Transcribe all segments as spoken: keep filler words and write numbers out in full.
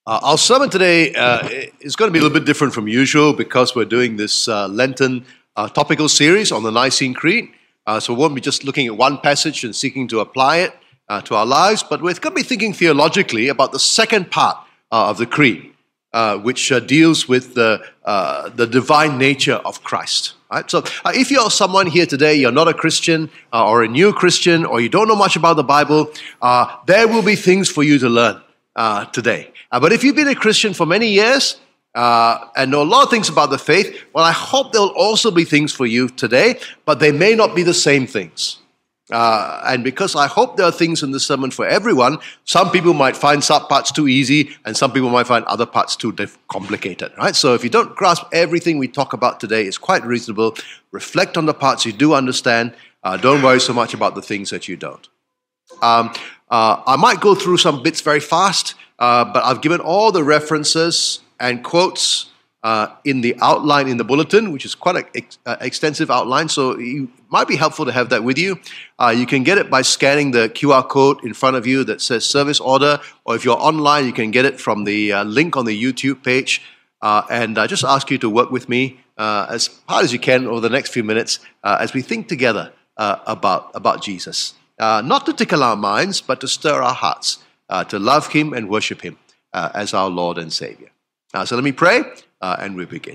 Uh, our sermon today uh, is going to be a little bit different from usual because we're doing this uh, Lenten uh, topical series on the Nicene Creed. Uh, so we won't be just looking at one passage and seeking to apply it uh, to our lives, but we're going to be thinking theologically about the second part uh, of the Creed, uh, which uh, deals with the, uh, the divine nature of Christ. Right? So uh, if you're someone here today, you're not a Christian uh, or a new Christian, or you don't know much about the Bible, uh, there will be things for you to learn uh, today. Uh, but if you've been a Christian for many years uh, and know a lot of things about the faith, well, I hope there'll also be things for you today, but they may not be the same things. Uh, and because I hope there are things in the sermon for everyone, some people might find some parts too easy and some people might find other parts too diff- complicated, right? So if you don't grasp everything we talk about today, it's quite reasonable. Reflect on the parts you do understand. Uh, don't worry so much about the things that you don't. Um, uh, I might go through some bits very fast, uh, but I've given all the references and quotes uh, in the outline in the bulletin, which is quite an ex- uh, extensive outline, so it might be helpful to have that with you. Uh, you can get it by scanning the Q R code in front of you that says service order, or if you're online, you can get it from the uh, link on the YouTube page. Uh, and I just ask you to work with me uh, as hard as you can over the next few minutes uh, as we think together uh, about, about Jesus. Uh, not to tickle our minds, but to stir our hearts, uh, to love Him and worship Him uh, as our Lord and Savior. Uh, so let me pray, uh, and we begin.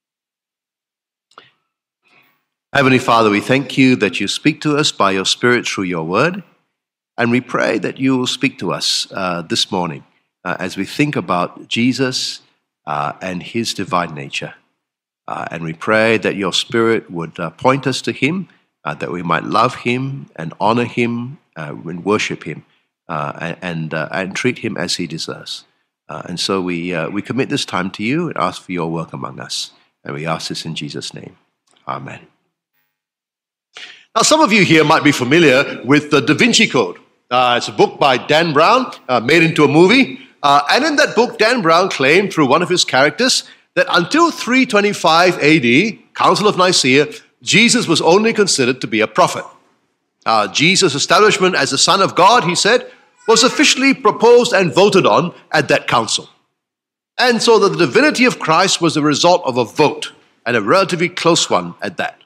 Heavenly Father, we thank you that you speak to us by your Spirit through your word, and we pray that you will speak to us uh, this morning uh, as we think about Jesus uh, and His divine nature. Uh, and we pray that your Spirit would uh, point us to Him, Uh, that we might love Him and honor Him uh, and worship Him uh, and and, uh, and treat Him as He deserves. Uh, and so we uh, we commit this time to you and ask for your work among us. And we ask this in Jesus' name. Amen. Now, some of you here might be familiar with the Da Vinci Code. Uh, it's a book by Dan Brown, uh, made into a movie. Uh, and in that book, Dan Brown claimed through one of his characters that until three twenty-five A D, Council of Nicaea, Jesus was only considered to be a prophet. Uh, Jesus' establishment as the Son of God, he said, was officially proposed and voted on at that council. And so the divinity of Christ was the result of a vote, and a relatively close one at that.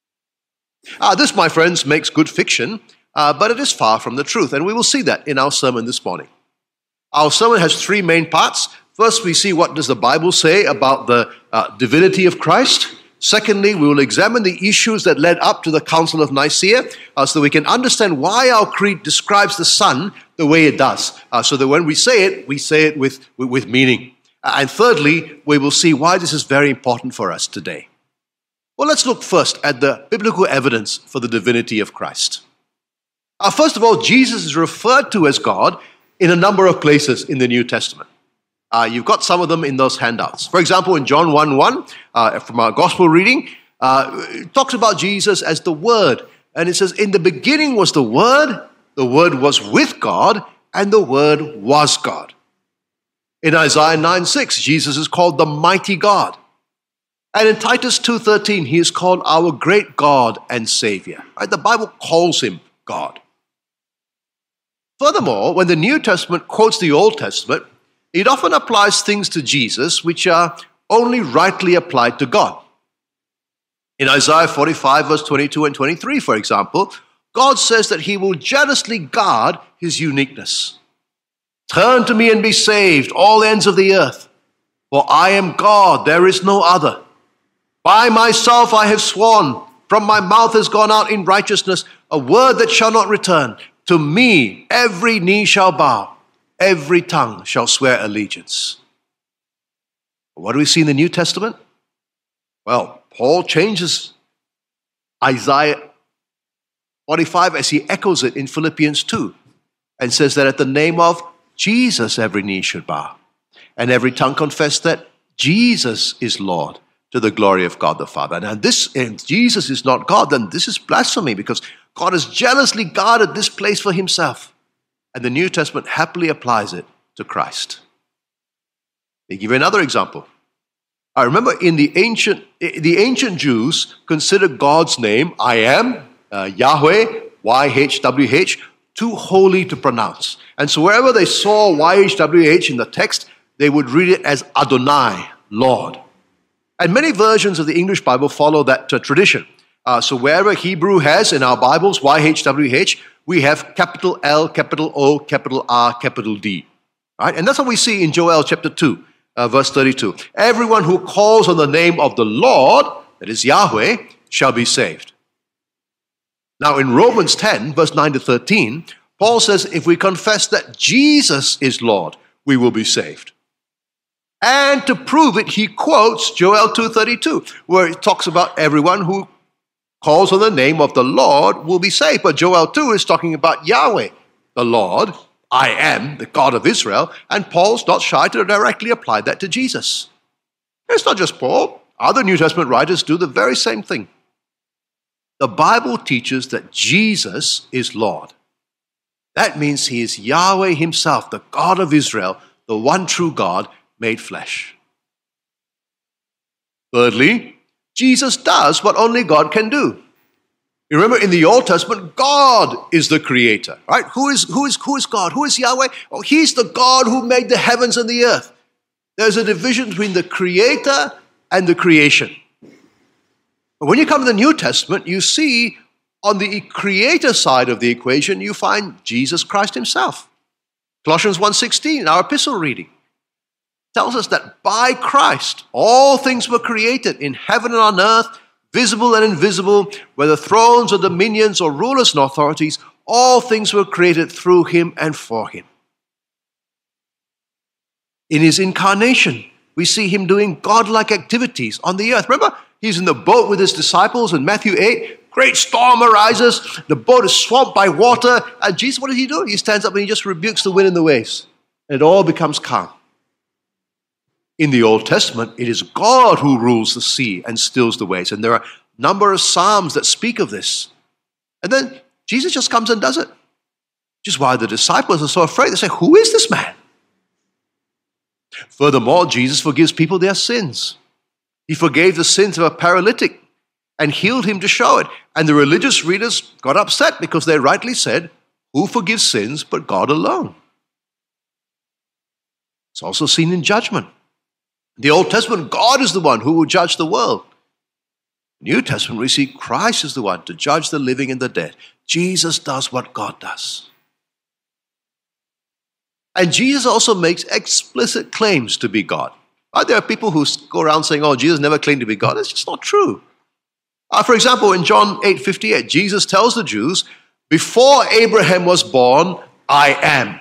Uh, this, my friends, makes good fiction, uh, but it is far from the truth, and we will see that in our sermon this morning. Our sermon has three main parts. First, we see what does the Bible say about the uh, divinity of Christ. Secondly, we will examine the issues that led up to the Council of Nicaea uh, so that we can understand why our creed describes the Son the way it does, uh, so that when we say it, we say it with, with, with meaning. Uh, and thirdly, we will see why this is very important for us today. Well, let's look first at the biblical evidence for the divinity of Christ. Uh, first of all, Jesus is referred to as God in a number of places in the New Testament. Uh, you've got some of them in those handouts. For example, in John one one, uh, from our gospel reading, uh, it talks about Jesus as the Word. And it says, in the beginning was the Word, the Word was with God, and the Word was God. In Isaiah nine six, Jesus is called the mighty God. And in Titus two thirteen, he is called our great God and Savior. Right? The Bible calls him God. Furthermore, when the New Testament quotes the Old Testament, it often applies things to Jesus which are only rightly applied to God. In Isaiah forty-five, verse twenty-two and twenty-three, for example, God says that He will jealously guard His uniqueness. Turn to me and be saved, all ends of the earth, for I am God, there is no other. By myself I have sworn, from my mouth has gone out in righteousness a word that shall not return. To me every knee shall bow, every tongue shall swear allegiance. What do we see in the New Testament? Well, Paul changes Isaiah forty-five as he echoes it in Philippians two and says that at the name of Jesus every knee should bow and every tongue confess that Jesus is Lord to the glory of God the Father. Now this, if Jesus is not God, then this is blasphemy because God has jealously guarded this place for Himself. And the New Testament happily applies it to Christ. They give you another example. I remember in the ancient, the ancient Jews considered God's name, I am, uh, Yahweh, Y H W H, too holy to pronounce. And so wherever they saw Y H W H in the text, they would read it as Adonai, Lord. And many versions of the English Bible follow that uh, tradition. Uh, so wherever Hebrew has in our Bibles, Y H W H, we have capital L, capital O, capital R, capital D. Right? And that's what we see in Joel chapter two, uh, verse thirty-two. Everyone who calls on the name of the Lord, that is Yahweh, shall be saved. Now in Romans ten, verse nine to thirteen, Paul says if we confess that Jesus is Lord, we will be saved. And to prove it, he quotes Joel two thirty-two, where it talks about everyone who calls on the name of the Lord will be saved. But Joel two is talking about Yahweh, the Lord, I am, the God of Israel, and Paul's not shy to directly apply that to Jesus. It's not just Paul. Other New Testament writers do the very same thing. The Bible teaches that Jesus is Lord. That means he is Yahweh himself, the God of Israel, the one true God made flesh. Thirdly, Jesus does what only God can do. You remember in the Old Testament, God is the creator, right? Who is, who is, who is God? Who is Yahweh? Oh, he's the God who made the heavens and the earth. There's a division between the creator and the creation. But when you come to the New Testament, you see on the creator side of the equation, you find Jesus Christ himself. Colossians one sixteen, our epistle reading, tells us that by Christ, all things were created in heaven and on earth, visible and invisible, whether thrones or dominions or rulers and authorities, all things were created through him and for him. In his incarnation, we see him doing godlike activities on the earth. Remember, he's in the boat with his disciples in Matthew eight. Great storm arises. The boat is swamped by water. And Jesus, what does he do? He stands up and he just rebukes the wind and the waves. And it all becomes calm. In the Old Testament, it is God who rules the sea and stills the waves. And there are a number of Psalms that speak of this. And then Jesus just comes and does it. Which is why the disciples are so afraid. They say, who is this man? Furthermore, Jesus forgives people their sins. He forgave the sins of a paralytic and healed him to show it. And the religious readers got upset because they rightly said, who forgives sins but God alone? It's also seen in judgment. In the Old Testament, God is the one who will judge the world. In the New Testament, we see Christ is the one to judge the living and the dead. Jesus does what God does. And Jesus also makes explicit claims to be God. Right? There are people who go around saying, oh, Jesus never claimed to be God. It's just not true. Uh, for example, in John eight fifty-eight, Jesus tells the Jews, before Abraham was born, I am.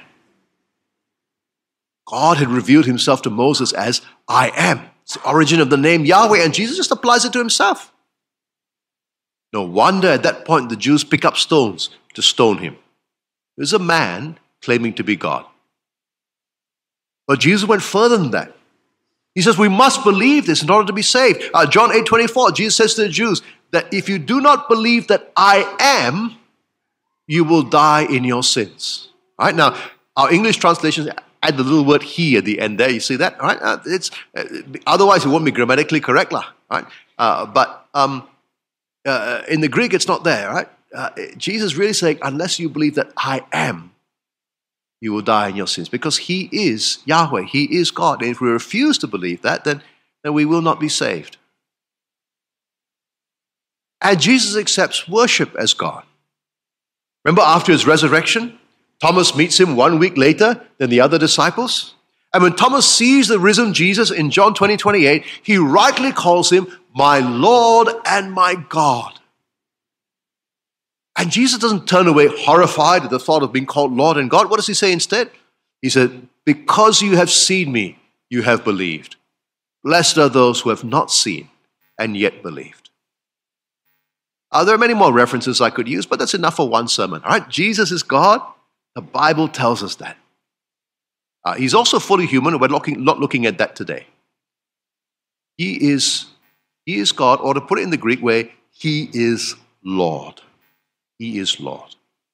God had revealed himself to Moses as I am. It's the origin of the name Yahweh, and Jesus just applies it to himself. No wonder at that point the Jews pick up stones to stone him. There's a man claiming to be God. But Jesus went further than that. He says we must believe this in order to be saved. Uh, John eight twenty-four, Jesus says to the Jews that if you do not believe that I am, you will die in your sins. All right? Now, our English translations add the little word he at the end there. You see that? All right? Uh, it's, uh, otherwise, it won't be grammatically correct. Lah, right? Uh, but um, uh, in the Greek, it's not there. Right? Uh, Jesus really saying, unless you believe that I am, you will die in your sins. Because he is Yahweh. He is God. And if we refuse to believe that, then, then we will not be saved. And Jesus accepts worship as God. Remember after his resurrection, Thomas meets him one week later than the other disciples. And when Thomas sees the risen Jesus in John twenty twenty-eight, he rightly calls him my Lord and my God. And Jesus doesn't turn away horrified at the thought of being called Lord and God. What does he say instead? He said, because you have seen me, you have believed. Blessed are those who have not seen and yet believed. Uh, there are many more references I could use, but that's enough for one sermon. All right, Jesus is God. The Bible tells us that. Uh, he's also fully human, and we're looking, not looking at that today. He is, he is God, or to put it in the Greek way, he is Lord. He is Lord.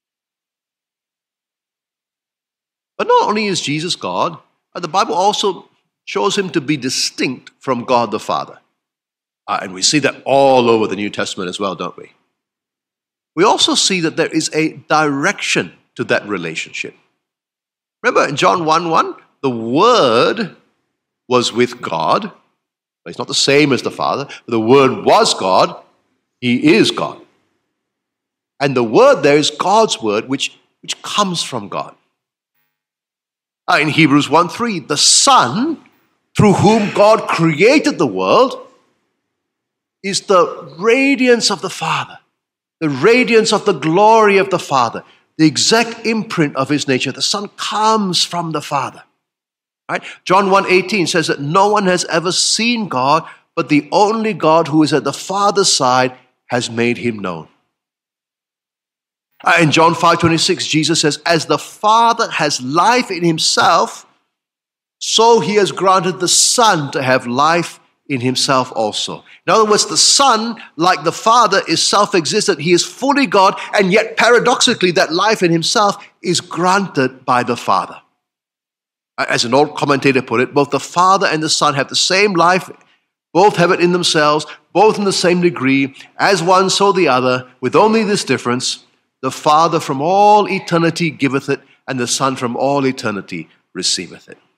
But not only is Jesus God, uh, the Bible also shows him to be distinct from God the Father. Uh, and we see that all over the New Testament as well, don't we? We also see that there is a direction to that relationship. Remember in John one one, the Word was with God. But he's not the same as the Father. The Word was God. He is God. And the Word there is God's Word, which, which comes from God. Uh, in Hebrews one three, the Son, through whom God created the world, is the radiance of the Father, the radiance of the glory of the Father, the exact imprint of his nature. The Son comes from the Father. Right? John one eighteen says that no one has ever seen God, but the only God who is at the Father's side has made him known. Uh, in John five twenty-six, Jesus says, as the Father has life in himself, so he has granted the Son to have life in himself also. In other words, the Son, like the Father, is self-existent. He is fully God, and yet paradoxically, that life in himself is granted by the Father. As an old commentator put it, both the Father and the Son have the same life, both have it in themselves, both in the same degree, as one, so the other, with only this difference: the Father from all eternity giveth it, and the Son from all eternity receiveth it.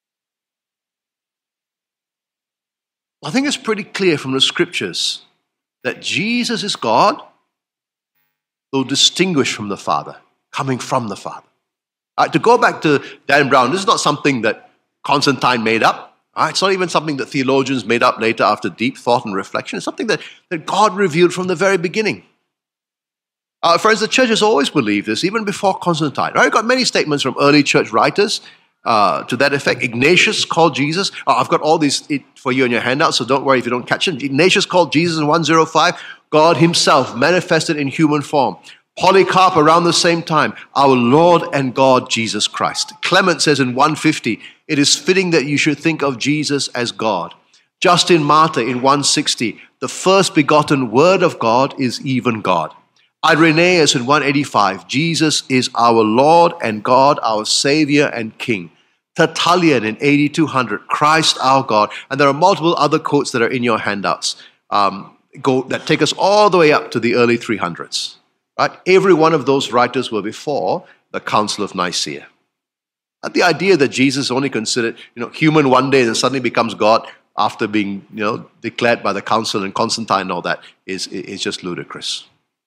I think it's pretty clear from the Scriptures that Jesus is God, though distinguished from the Father, coming from the Father. Uh, to go back to Dan Brown, this is not something that Constantine made up. Right? It's not even something that theologians made up later after deep thought and reflection. It's something that, that God revealed from the very beginning. Uh, friends, the church has always believed this, even before Constantine. Right? I've got many statements from early church writers uh, to that effect. Ignatius called Jesus. Uh, I've got all these for you in your handout, so don't worry if you don't catch them. Ignatius called Jesus in one oh five God himself manifested in human form. Polycarp around the same time, our Lord and God Jesus Christ. Clement says in one fifty, it is fitting that you should think of Jesus as God. Justin Martyr in one sixty, the first begotten Word of God is even God. Irenaeus in one eighty-five, Jesus is our Lord and God, our Savior and King. Tertullian in eighty-two hundred, Christ our God. And there are multiple other quotes that are in your handouts um, go, that take us all the way up to the early three hundreds. Right? Every one of those writers were before the Council of Nicaea. And the idea that Jesus is only considered, you know, human one day and suddenly becomes God after being, you know, declared by the Council and Constantine and all that is, is just ludicrous.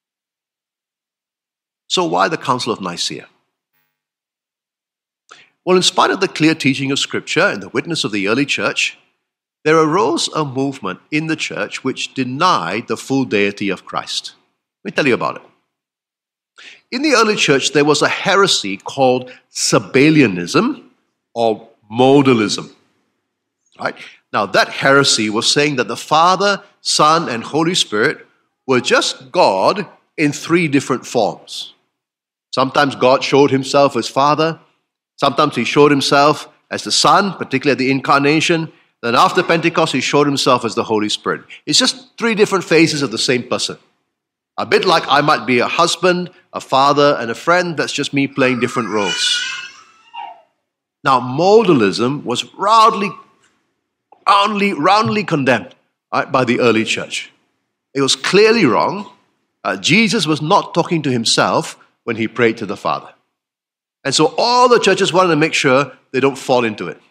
So why the Council of Nicaea? Well, in spite of the clear teaching of Scripture and the witness of the early church, there arose a movement in the church which denied the full deity of Christ. Let me tell you about it. In the early church, there was a heresy called Sabellianism or modalism. Right? Now, that heresy was saying that the Father, Son, and Holy Spirit were just God in three different forms. Sometimes God showed himself as Father. Sometimes he showed himself as the Son, particularly at the Incarnation. Then after Pentecost, he showed himself as the Holy Spirit. It's just three different faces of the same person. A bit like I might be a husband, a father, and a friend. That's just me playing different roles. Now, modalism was roundly, roundly, roundly condemned right, by the early church. It was clearly wrong. Uh, Jesus was not talking to himself when he prayed to the Father. And so all the churches wanted to make sure they don't fall into it.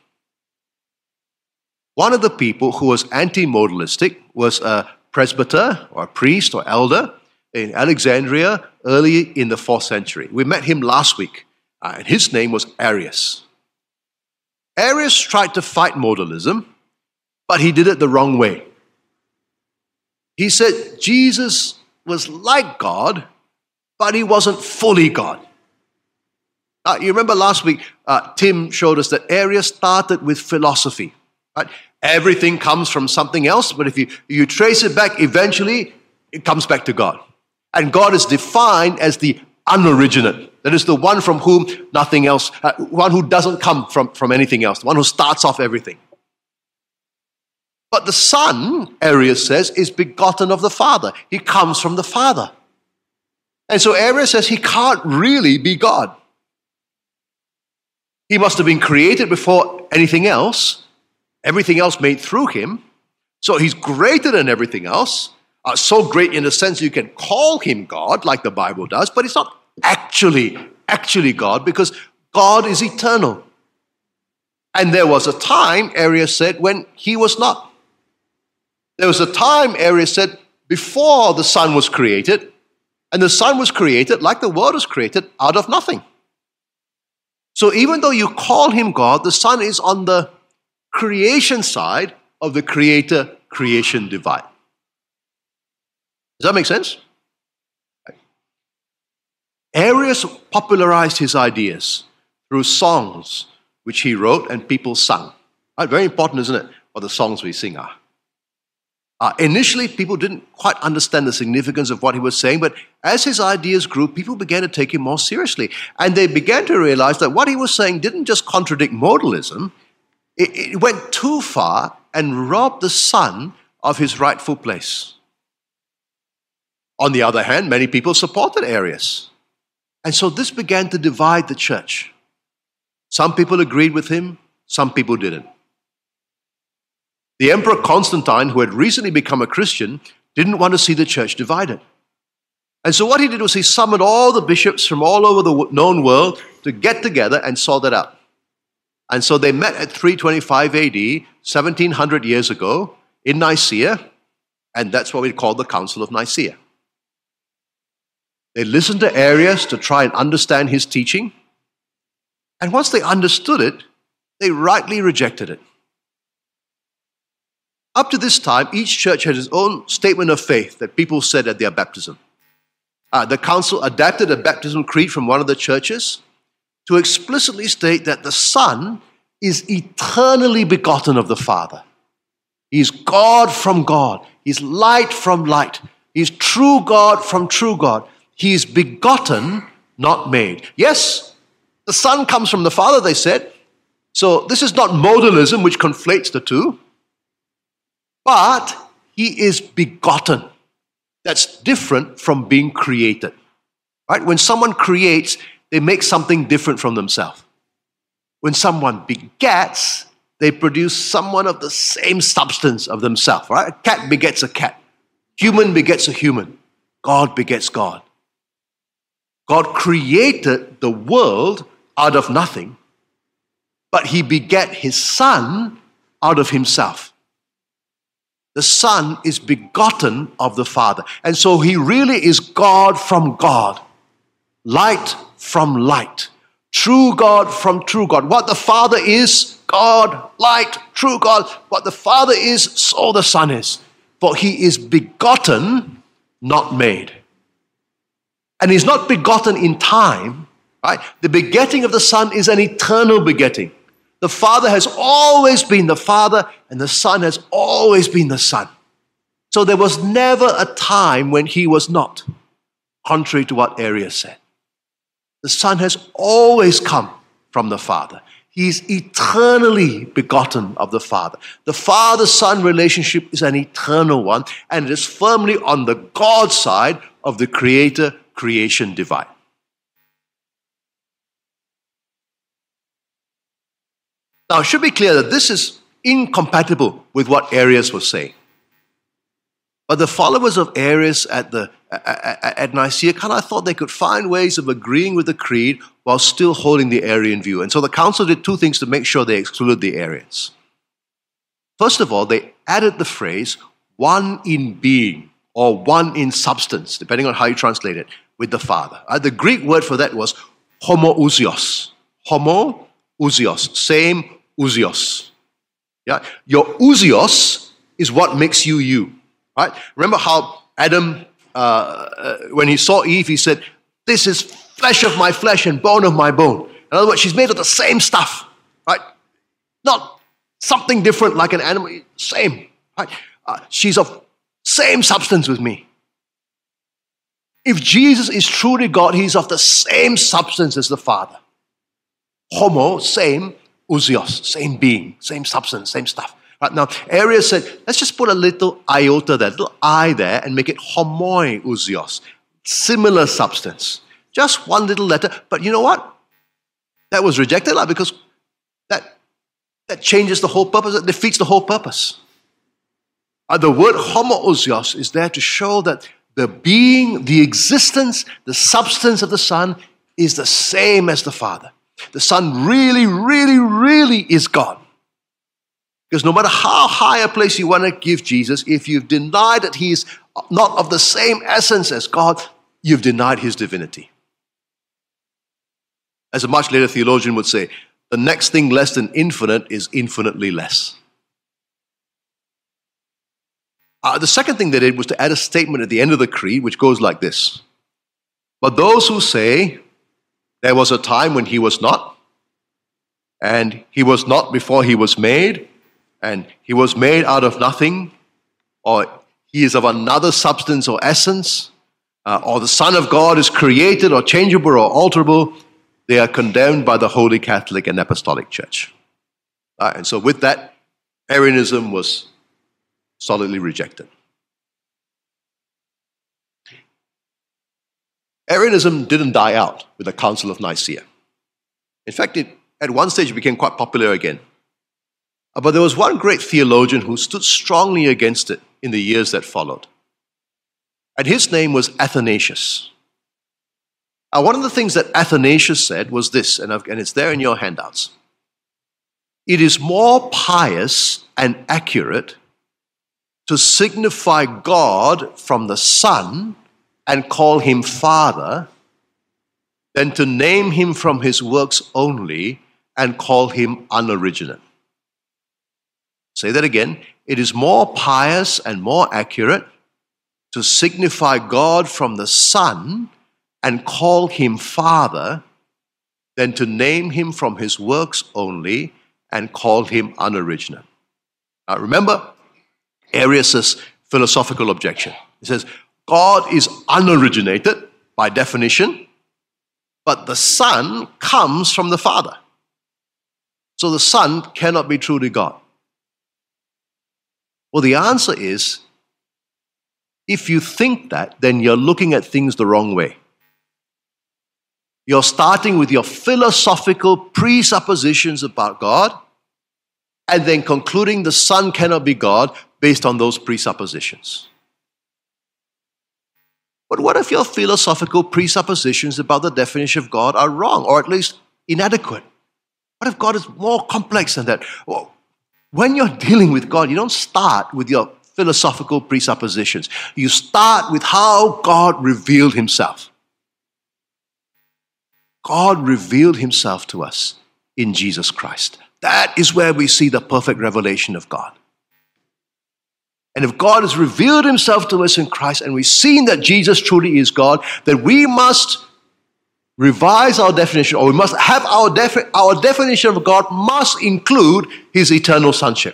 One of the people who was anti-modalistic was a presbyter or a priest or elder in Alexandria early in the fourth century. We met him last week, uh, and his name was Arius. Arius tried to fight modalism, but he did it the wrong way. He said Jesus was like God, but he wasn't fully God. Uh, you remember last week, uh, Tim showed us that Arius started with philosophy. Right? Everything comes from something else, but if you, you trace it back, eventually it comes back to God. And God is defined as the unoriginate. That is the one from whom nothing else, uh, one who doesn't come from, from anything else, the one who starts off everything. But the Son, Arius says, is begotten of the Father. He comes from the Father. And so Arius says he can't really be God. He must have been created before anything else, everything else made through him. So he's greater than everything else. Uh, so great in the sense you can call him God, like the Bible does, but it's not actually, actually God, because God is eternal. And there was a time, Arius said, when he was not. There was a time, Arius said, before the Son was created, and the Son was created, like the world was created, out of nothing. So even though you call him God, the Son is on the creation side of the creator-creation divide. Does that make sense? Arius popularized his ideas through songs which he wrote and people sung. Right? Very important, isn't it, what the songs we sing are. Uh, initially, people didn't quite understand the significance of what he was saying, but as his ideas grew, people began to take him more seriously. And they began to realize that what he was saying didn't just contradict modalism, it, it went too far and robbed the Son of his rightful place. On the other hand, many people supported Arius. And so this began to divide the church. Some people agreed with him, some people didn't. The Emperor Constantine, who had recently become a Christian, didn't want to see the church divided. And so what he did was he summoned all the bishops from all over the known world to get together and sort it out. And so they met at three twenty-five A D, seventeen hundred years ago, in Nicaea, and that's what we call the Council of Nicaea. They listened to Arius to try and understand his teaching, and once they understood it, they rightly rejected it. Up to this time, each church had its own statement of faith that people said at their baptism. Uh, the council adapted a baptism creed from one of the churches to explicitly state that the Son is eternally begotten of the Father. He's God from God. He's light from light. He's true God from true God. He is begotten, not made. Yes, the Son comes from the Father, they said. So this is not modalism, which conflates the two. But he is begotten. That's different from being created. Right? When someone creates, they make something different from themselves. When someone begets, they produce someone of the same substance of themselves. Right? A cat begets a cat. Human begets a human. God begets God. God created the world out of nothing, but he begat his Son out of himself. The Son is begotten of the Father. And so he really is God from God. Light from light. True God from true God. What the Father is, God, light, true God. What the Father is, so the Son is. For he is begotten, not made. And he's not begotten in time, right? The begetting of the Son is an eternal begetting. The Father has always been the Father, and the Son has always been the Son. So there was never a time when he was not, contrary to what Arius said. The Son has always come from the Father. He is eternally begotten of the Father. The Father-Son relationship is an eternal one, and it is firmly on the God side of the Creator-creation divide. Now, it should be clear that this is incompatible with what Arius was saying. But the followers of Arius at, the, at, at Nicaea kind of thought they could find ways of agreeing with the creed while still holding the Arian view. And so the council did two things to make sure they excluded the Arians. First of all, they added the phrase, one in being, or one in substance, depending on how you translate it, with the Father. Uh, the Greek word for that was homoousios. Homoousios, same ousios. Yeah? Your ousios is what makes you you. Right? Remember how Adam, uh, uh, when he saw Eve, he said, this is flesh of my flesh and bone of my bone. In other words, she's made of the same stuff. Right? Not something different like an animal. Same. Right? Uh, she's of same substance with me. If Jesus is truly God, he's of the same substance as the Father. Homo, same, ousios, same being, same substance, same stuff. Right now, Arius said, let's just put a little iota there, a little I there, and make it homoousios, similar substance. Just one little letter, but you know what? That was rejected like, because that, that changes the whole purpose, it defeats the whole purpose. Uh, the word homoousios is there to show that the being, the existence, the substance of the Son is the same as the Father. The Son really, really, really is God. Because no matter how high a place you want to give Jesus, if you've denied that he is not of the same essence as God, you've denied his divinity. As a much later theologian would say, the next thing less than infinite is infinitely less. Uh, the second thing they did was to add a statement at the end of the creed, which goes like this. But those who say, there was a time when he was not, and he was not before he was made, and he was made out of nothing, or he is of another substance or essence, uh, or the Son of God is created or changeable or alterable, they are condemned by the Holy Catholic and Apostolic Church. Uh, and so with that, Arianism was solidly rejected. Arianism didn't die out with the Council of Nicaea. In fact, it at one stage became quite popular again. But there was one great theologian who stood strongly against it in the years that followed. And his name was Athanasius. Now, one of the things that Athanasius said was this, and, I've, and it's there in your handouts. It is more pious and accurate to signify God from the Son and call him Father than to name him from his works only and call him unoriginate. Say that again. It is more pious and more accurate to signify God from the Son and call him Father than to name him from his works only and call him unoriginate. Now remember Arius' philosophical objection. He says, God is unoriginated by definition, but the Son comes from the Father. So the Son cannot be truly God. Well, the answer is, if you think that, then you're looking at things the wrong way. You're starting with your philosophical presuppositions about God and then concluding the Son cannot be God based on those presuppositions. But what if your philosophical presuppositions about the definition of God are wrong, or at least inadequate? What if God is more complex than that? Well, when you're dealing with God, you don't start with your philosophical presuppositions. You start with how God revealed himself. God revealed himself to us in Jesus Christ. That is where we see the perfect revelation of God. And if God has revealed himself to us in Christ and we've seen that Jesus truly is God, then we must revise our definition, or we must have our, defi- our definition of God must include his eternal sonship.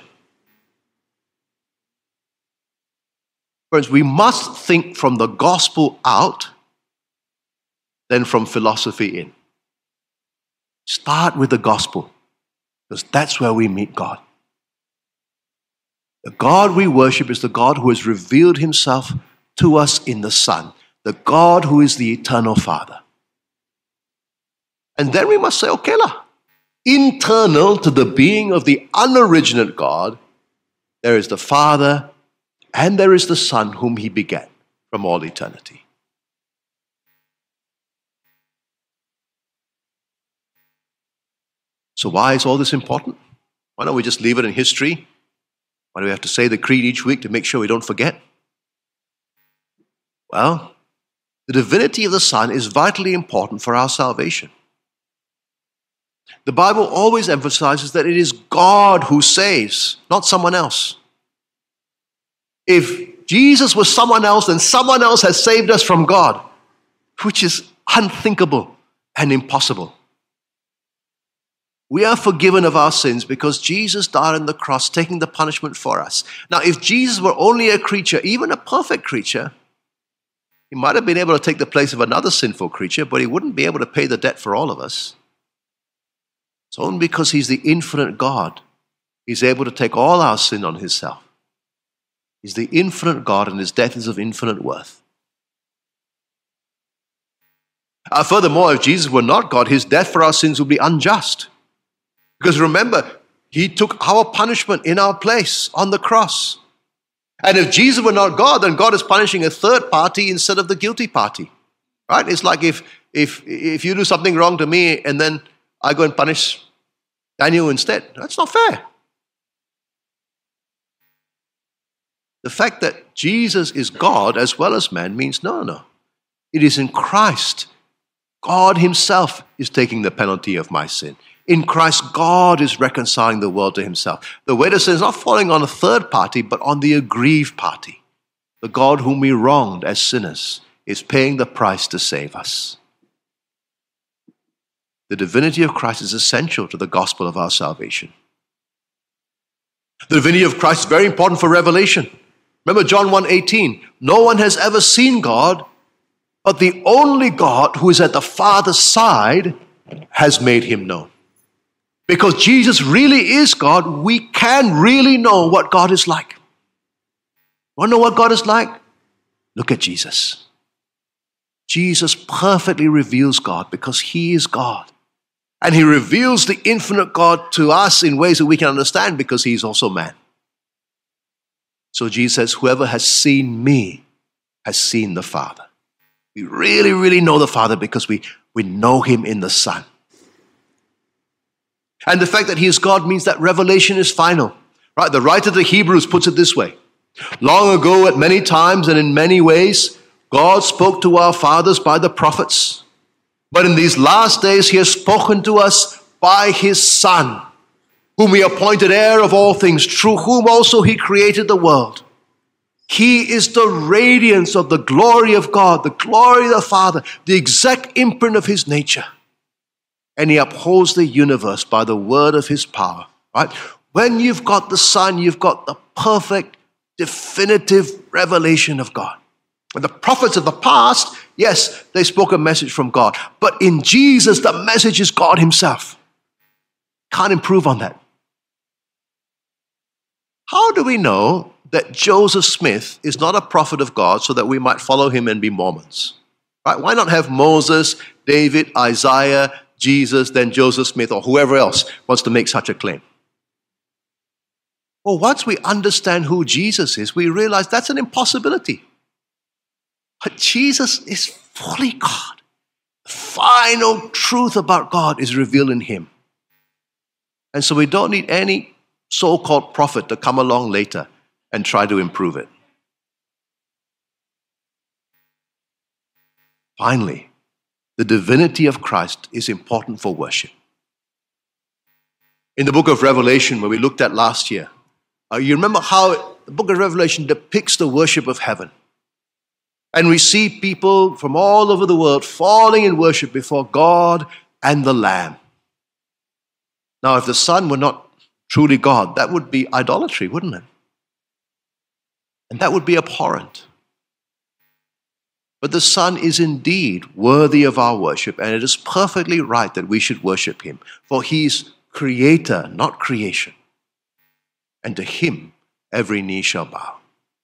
Friends, we must think from the gospel out, then from philosophy in. Start with the gospel, because that's where we meet God. The God we worship is the God who has revealed himself to us in the Son, the God who is the eternal Father. And then we must say, okay, lah, internal to the being of the unoriginate God, there is the Father and there is the Son whom he begat from all eternity. So why is all this important? Why don't we just leave it in history? Why do we have to say the creed each week to make sure we don't forget? Well, the divinity of the Son is vitally important for our salvation. The Bible always emphasizes that it is God who saves, not someone else. If Jesus was someone else, then someone else has saved us from God, which is unthinkable and impossible. We are forgiven of our sins because Jesus died on the cross, taking the punishment for us. Now, if Jesus were only a creature, even a perfect creature, he might have been able to take the place of another sinful creature, but he wouldn't be able to pay the debt for all of us. It's only because he's the infinite God, he's able to take all our sin on himself. He's the infinite God, and his death is of infinite worth. Uh, furthermore, if Jesus were not God, his death for our sins would be unjust. Because remember, he took our punishment in our place on the cross. And if Jesus were not God, then God is punishing a third party instead of the guilty party. Right? It's like if, if, if you do something wrong to me and then I go and punish Daniel instead. That's not fair. The fact that Jesus is God as well as man means no, no. It is in Christ. God himself is taking the penalty of my sin. In Christ, God is reconciling the world to himself. The way to sin is not falling on a third party, but on the aggrieved party. The God whom we wronged as sinners is paying the price to save us. The divinity of Christ is essential to the gospel of our salvation. The divinity of Christ is very important for revelation. Remember John one eighteen, no one has ever seen God, but the only God who is at the Father's side has made him known. Because Jesus really is God, we can really know what God is like. Want to know what God is like? Look at Jesus. Jesus perfectly reveals God because he is God. And he reveals the infinite God to us in ways that we can understand because he is also man. So Jesus says, whoever has seen me has seen the Father. We really, really know the Father because we, we know him in the Son. And the fact that he is God means that revelation is final. Right? The writer of the Hebrews puts it this way. Long ago, at many times and in many ways, God spoke to our fathers by the prophets. But in these last days, he has spoken to us by his Son, whom he appointed heir of all things, through whom also he created the world. He is the radiance of the glory of God, the glory of the Father, the exact imprint of his nature. And he upholds the universe by the word of his power. Right? When you've got the Son, you've got the perfect, definitive revelation of God. And the prophets of the past, yes, they spoke a message from God. But in Jesus, the message is God himself. Can't improve on that. How do we know that Joseph Smith is not a prophet of God so that we might follow him and be Mormons? Right? Why not have Moses, David, Isaiah, Jesus, then Joseph Smith, or whoever else wants to make such a claim? Well, once we understand who Jesus is, we realize that's an impossibility. But Jesus is fully God. The final truth about God is revealed in him. And so we don't need any so-called prophet to come along later and try to improve it. Finally, the divinity of Christ is important for worship. In the book of Revelation, where we looked at last year, uh, you remember how the book of Revelation depicts the worship of heaven. And we see people from all over the world falling in worship before God and the Lamb. Now, if the Son were not truly God, that would be idolatry, wouldn't it? And that would be abhorrent. But the Son is indeed worthy of our worship, and it is perfectly right that we should worship him, for he is creator, not creation. And to him, every knee shall bow.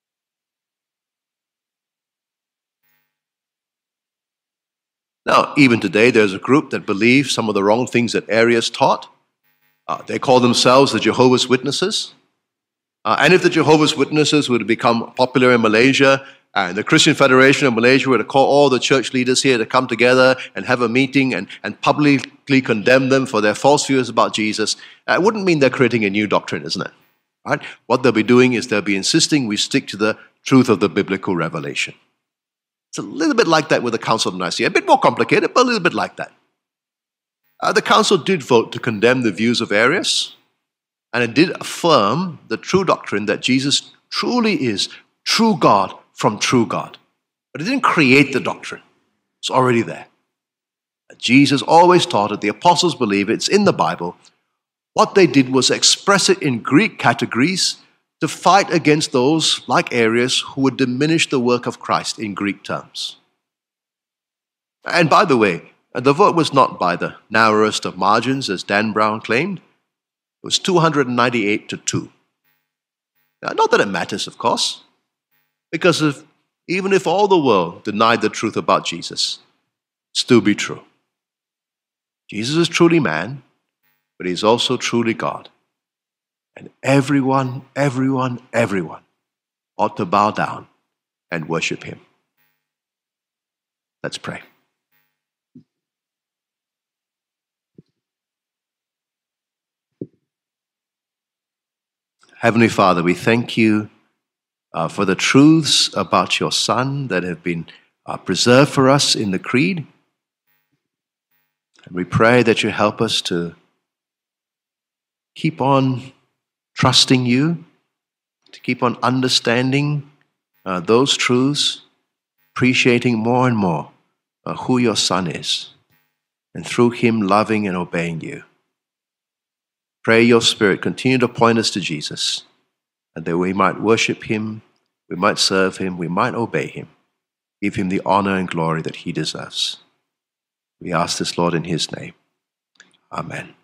Now, even today, there's a group that believes some of the wrong things that Arius taught. Uh, they call themselves the Jehovah's Witnesses. Uh, and if the Jehovah's Witnesses were to become popular in Malaysia, and the Christian Federation of Malaysia were to call all the church leaders here to come together and have a meeting and, and publicly condemn them for their false views about Jesus, uh, it wouldn't mean they're creating a new doctrine, isn't it? Right? What they'll be doing is they'll be insisting we stick to the truth of the biblical revelation. It's a little bit like that with the Council of Nicaea. A bit more complicated, but a little bit like that. Uh, the council did vote to condemn the views of Arius, and it did affirm the true doctrine that Jesus truly is true God from true God. But it didn't create the doctrine. It's already there. Jesus always taught it. The apostles believe it. It's in the Bible. What they did was express it in Greek categories to fight against those, like Arius, who would diminish the work of Christ in Greek terms. And by the way, the vote was not by the narrowest of margins, as Dan Brown claimed. It was two hundred ninety-eight to two. Now, not that it matters, of course, because if, even if all the world denied the truth about Jesus, it'd still be true. Jesus is truly man, but he's also truly God. And everyone, everyone, everyone ought to bow down and worship him. Let's pray. Heavenly Father, we thank you uh, for the truths about your Son that have been uh, preserved for us in the Creed. And we pray that you help us to keep on trusting you, to keep on understanding uh, those truths, appreciating more and more uh, who your Son is, and through him loving and obeying you. Pray your Spirit continue to point us to Jesus, and that we might worship him, we might serve him, we might obey him, give him the honor and glory that he deserves. We ask this, Lord, in his name. Amen.